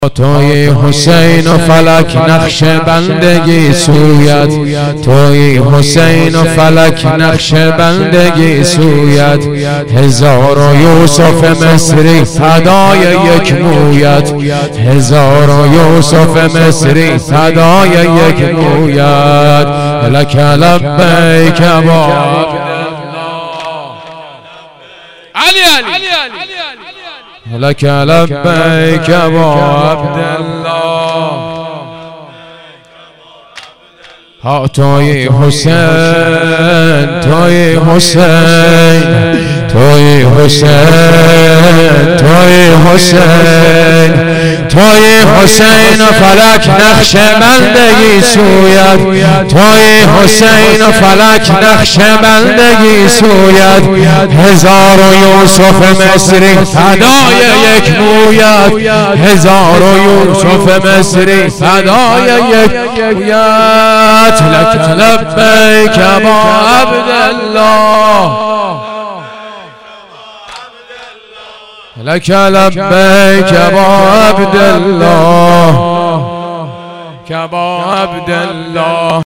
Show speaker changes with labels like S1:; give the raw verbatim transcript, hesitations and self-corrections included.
S1: توی حسین و فلک نقش بندگی سویت، توی حسین و فلک نقش بندگی سویت، هزار و یوسف مصری فدای یک مویت، هزار و یوسف مصری فدای یک مویت. لک لبیک با علی علی لك لبيك ابو عبد الله. ها توی حسین، توی حسین، توی حسین، توی حسین، توی حسین و فلک نقش بندگی سویت، توی حسین و فلک نقش بندگی سویت، هزار و یوسف مصری فدای یک مویت، هزار و یوسف مصری فدای یک مویت. لك لبیک ابا عبدالله، لك لبیک ابا عبدالله، ابا عبدالله.